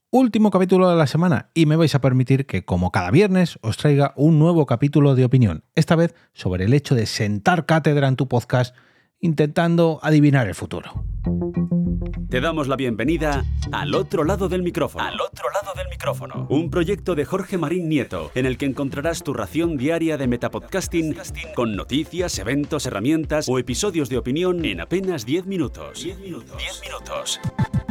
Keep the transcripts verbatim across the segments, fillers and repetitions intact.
Último capítulo de la semana y me vais a permitir que, como cada viernes, os traiga un nuevo capítulo de opinión, esta vez sobre el hecho de sentar cátedra en tu podcast intentando adivinar el futuro. Te damos la bienvenida al otro lado del micrófono. Al otro lado del micrófono. Un proyecto de Jorge Marín Nieto, en el que encontrarás tu ración diaria de metapodcasting con noticias, eventos, herramientas o episodios de opinión en apenas diez minutos. diez minutos. diez minutos.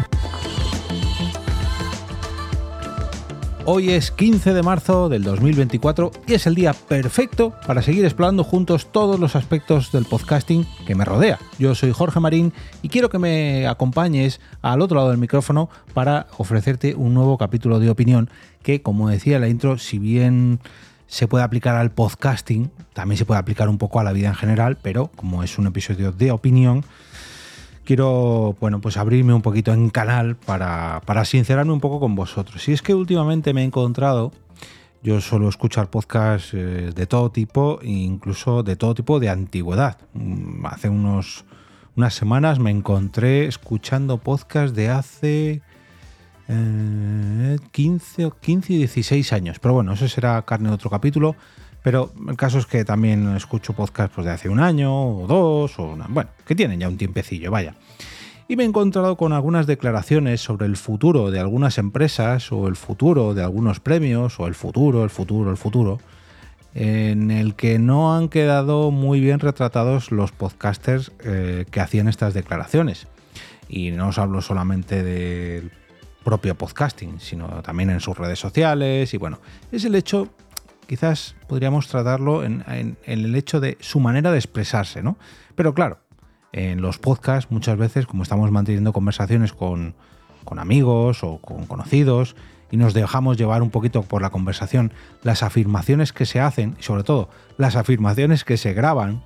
Hoy es quince de marzo del dos mil veinticuatro y es el día perfecto para seguir explorando juntos todos los aspectos del podcasting que me rodea. Yo soy Jorge Marín y quiero que me acompañes al otro lado del micrófono para ofrecerte un nuevo capítulo de opinión que, como decía en la intro, si bien se puede aplicar al podcasting, también se puede aplicar un poco a la vida en general, pero como es un episodio de opinión, quiero, bueno, pues abrirme un poquito en canal para, para sincerarme un poco con vosotros. Y es que últimamente me he encontrado, yo suelo escuchar podcasts eh, de todo tipo, incluso de todo tipo de antigüedad. Hace unos, unas semanas me encontré escuchando podcasts de hace eh, quince, quince y dieciséis años. Pero bueno, eso será carne de otro capítulo. Pero el caso es que también escucho podcasts pues, de hace un año o dos, o una, bueno, que tienen ya un tiempecillo, vaya. Y me he encontrado con algunas declaraciones sobre el futuro de algunas empresas o el futuro de algunos premios o el futuro, el futuro, el futuro, en el que no han quedado muy bien retratados los podcasters eh, que hacían estas declaraciones. Y no os hablo solamente del propio podcasting, sino también en sus redes sociales y bueno, es el hecho... Quizás podríamos tratarlo en, en, en el hecho de su manera de expresarse, ¿no? Pero claro, en los podcasts muchas veces, como estamos manteniendo conversaciones con, con amigos o con conocidos y nos dejamos llevar un poquito por la conversación, las afirmaciones que se hacen y sobre todo las afirmaciones que se graban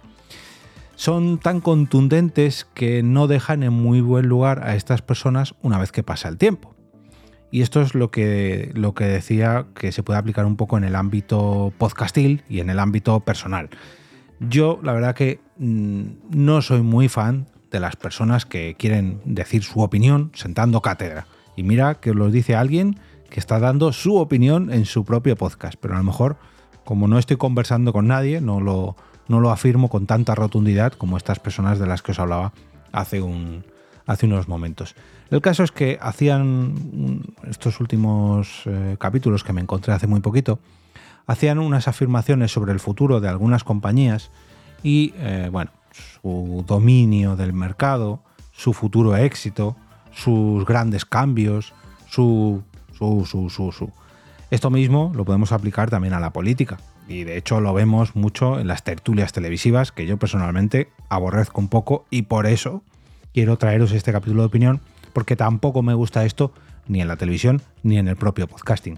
son tan contundentes que no dejan en muy buen lugar a estas personas una vez que pasa el tiempo. Y esto es lo que, lo que decía que se puede aplicar un poco en el ámbito podcastil y en el ámbito personal. Yo, la verdad que mmm, no soy muy fan de las personas que quieren decir su opinión sentando cátedra. Y mira que os lo dice alguien que está dando su opinión en su propio podcast. Pero a lo mejor, como no estoy conversando con nadie, no lo, no lo afirmo con tanta rotundidad como estas personas de las que os hablaba hace un... hace unos momentos. El caso es que hacían estos últimos eh, capítulos que me encontré hace muy poquito, hacían unas afirmaciones sobre el futuro de algunas compañías y, eh, bueno, su dominio del mercado, su futuro éxito, sus grandes cambios, su, su, su, su, su. Esto mismo lo podemos aplicar también a la política y de hecho lo vemos mucho en las tertulias televisivas que yo personalmente aborrezco un poco y por eso quiero traeros este capítulo de opinión porque tampoco me gusta esto ni en la televisión ni en el propio podcasting.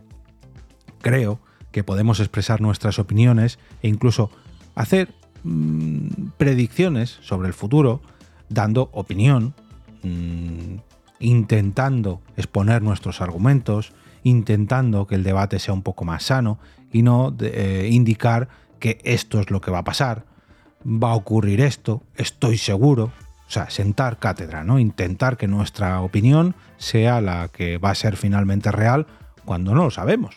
Creo que podemos expresar nuestras opiniones e incluso hacer mmm, predicciones sobre el futuro dando opinión, mmm, intentando exponer nuestros argumentos, intentando que el debate sea un poco más sano y no de, eh, indicar que esto es lo que va a pasar, va a ocurrir esto, estoy seguro. O sea, sentar cátedra, ¿no? Intentar que nuestra opinión sea la que va a ser finalmente real cuando no lo sabemos.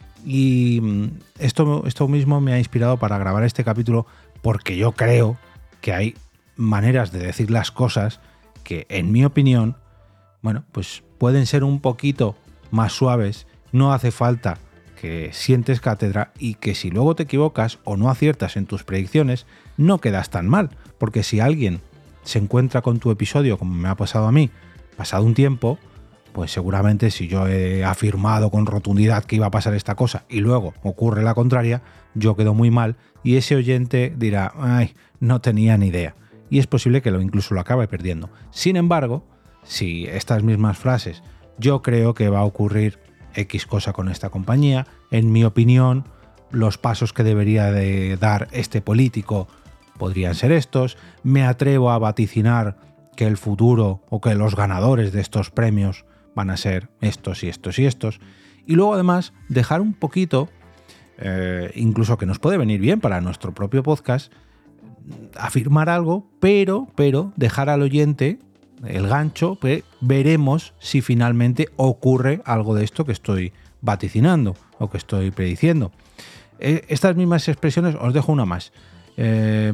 Y esto, esto mismo me ha inspirado para grabar este capítulo porque yo creo que hay maneras de decir las cosas que, en mi opinión, bueno, pues pueden ser un poquito más suaves. No hace falta que sientes cátedra y que si luego te equivocas o no aciertas en tus predicciones, no quedas tan mal. Porque si alguien se encuentra con tu episodio, como me ha pasado a mí, pasado un tiempo, pues seguramente si yo he afirmado con rotundidad que iba a pasar esta cosa y luego ocurre la contraria, yo quedo muy mal y ese oyente dirá, ay, no tenía ni idea. Y es posible que lo incluso lo acabe perdiendo. Sin embargo, si estas mismas frases, yo creo que va a ocurrir X cosa con esta compañía, en mi opinión, los pasos que debería de dar este político podrían ser estos, me atrevo a vaticinar que el futuro o que los ganadores de estos premios van a ser estos y estos y estos. Y luego además dejar un poquito, eh, incluso que nos puede venir bien para nuestro propio podcast, afirmar algo, pero, pero dejar al oyente el gancho, pues veremos si finalmente ocurre algo de esto que estoy vaticinando o que estoy prediciendo. Eh, estas mismas expresiones, os dejo una más. Eh,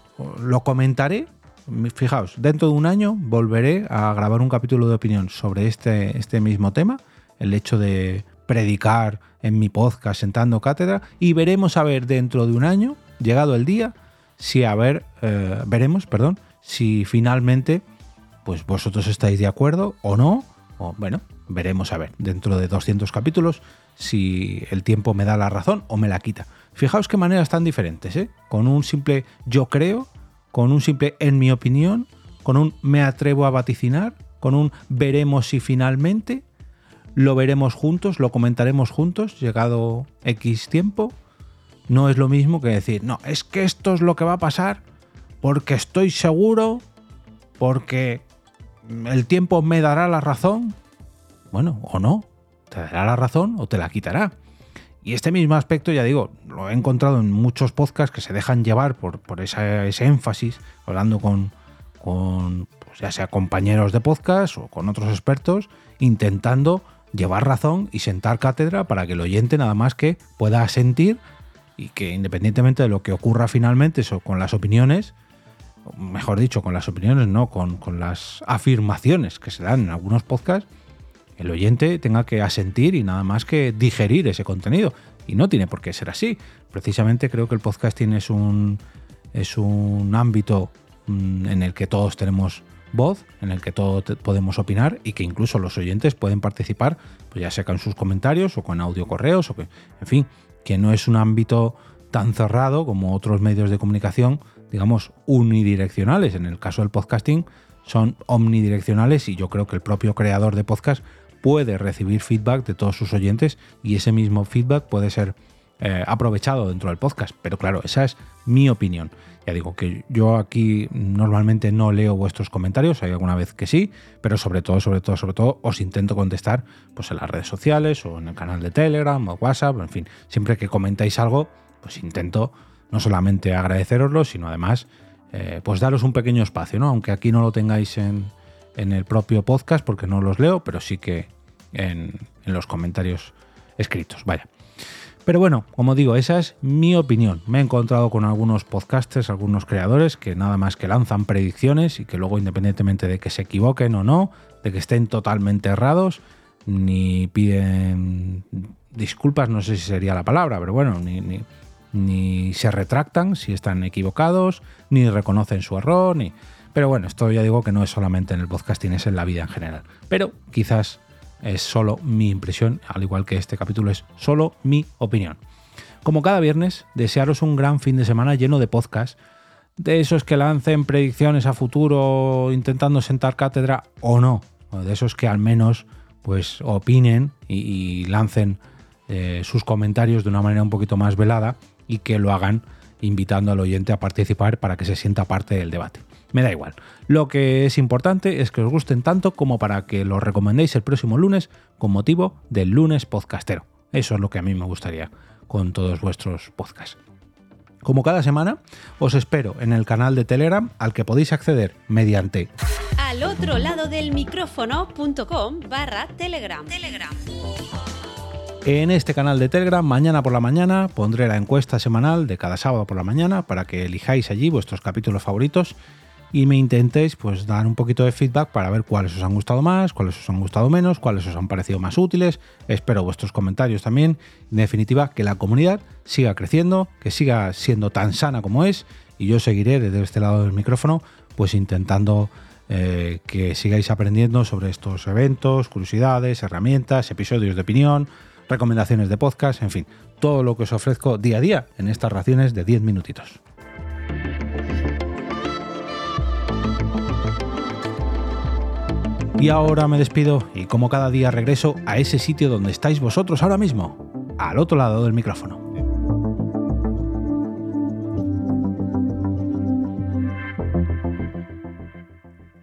lo comentaré. Fijaos, dentro de un año volveré a grabar un capítulo de opinión sobre este, este mismo tema, el hecho de predicar en mi podcast sentando cátedra, y veremos a ver dentro de un año, llegado el día, si a ver, eh, veremos, perdón, si finalmente pues vosotros estáis de acuerdo o no, o bueno, veremos a ver dentro de doscientos capítulos si el tiempo me da la razón o me la quita. Fijaos qué maneras tan diferentes, ¿eh? Con un simple yo creo, con un simple en mi opinión, con un me atrevo a vaticinar, con un veremos si finalmente, lo veremos juntos, lo comentaremos juntos, llegado X tiempo. No es lo mismo que decir, no, es que esto es lo que va a pasar porque estoy seguro, porque el tiempo me dará la razón. Bueno, o no, te dará la razón o te la quitará. Y este mismo aspecto, ya digo, lo he encontrado en muchos podcasts que se dejan llevar por, por esa, ese énfasis, hablando con, con pues ya sea compañeros de podcast o con otros expertos, intentando llevar razón y sentar cátedra para que el oyente nada más que pueda asentir y que independientemente de lo que ocurra finalmente eso, con las opiniones, mejor dicho, con las opiniones, no, con, con las afirmaciones que se dan en algunos podcasts, el oyente tenga que asentir y nada más que digerir ese contenido. Y no tiene por qué ser así. Precisamente creo que el podcasting es un, es un ámbito mmm, en el que todos tenemos voz, en el que todos podemos opinar y que incluso los oyentes pueden participar, pues ya sea con sus comentarios o con audio correos, o que, en fin, que no es un ámbito tan cerrado como otros medios de comunicación, digamos, unidireccionales. En el caso del podcasting son omnidireccionales y yo creo que el propio creador de podcast puede recibir feedback de todos sus oyentes y ese mismo feedback puede ser eh, aprovechado dentro del podcast. Pero claro, esa es mi opinión. Ya digo que yo aquí normalmente no leo vuestros comentarios, hay alguna vez que sí, pero sobre todo, sobre todo, sobre todo os intento contestar pues en las redes sociales o en el canal de Telegram o WhatsApp, en fin, siempre que comentáis algo, pues intento no solamente agradeceroslo, sino además eh, pues daros un pequeño espacio, ¿no? Aunque aquí no lo tengáis en, en el propio podcast porque no los leo, pero sí que en, en los comentarios escritos, vaya. Pero bueno, como digo, esa es mi opinión. Me he encontrado con algunos podcasters, algunos creadores que nada más que lanzan predicciones y que luego, independientemente de que se equivoquen o no, de que estén totalmente errados, ni piden disculpas, no sé si sería la palabra, pero bueno, ni, ni, ni se retractan si están equivocados, ni reconocen su error, ni... Pero bueno, esto ya digo que no es solamente en el podcasting, es en la vida en general. Pero quizás es solo mi impresión, al igual que este capítulo es solo mi opinión. Como cada viernes, desearos un gran fin de semana lleno de podcasts, de esos que lancen predicciones a futuro intentando sentar cátedra o no, o de esos que al menos pues opinen y, y lancen eh, sus comentarios de una manera un poquito más velada y que lo hagan invitando al oyente a participar para que se sienta parte del debate. Me da igual. Lo que es importante es que os gusten tanto como para que los recomendéis el próximo lunes con motivo del lunes podcastero. Eso es lo que a mí me gustaría con todos vuestros podcasts. Como cada semana, os espero en el canal de Telegram al que podéis acceder mediante al otro lado del micrófono.com barra Telegram. Telegram. En este canal de Telegram, mañana por la mañana, pondré la encuesta semanal de cada sábado por la mañana para que elijáis allí vuestros capítulos favoritos y me intentéis pues dar un poquito de feedback para ver cuáles os han gustado más, cuáles os han gustado menos, cuáles os han parecido más útiles. Espero vuestros comentarios también. En definitiva, que la comunidad siga creciendo, que siga siendo tan sana como es y yo seguiré desde este lado del micrófono pues intentando eh, que sigáis aprendiendo sobre estos eventos, curiosidades, herramientas, episodios de opinión, recomendaciones de podcast, en fin, todo lo que os ofrezco día a día en estas raciones de diez minutitos. Y ahora me despido y como cada día regreso a ese sitio donde estáis vosotros ahora mismo, al otro lado del micrófono.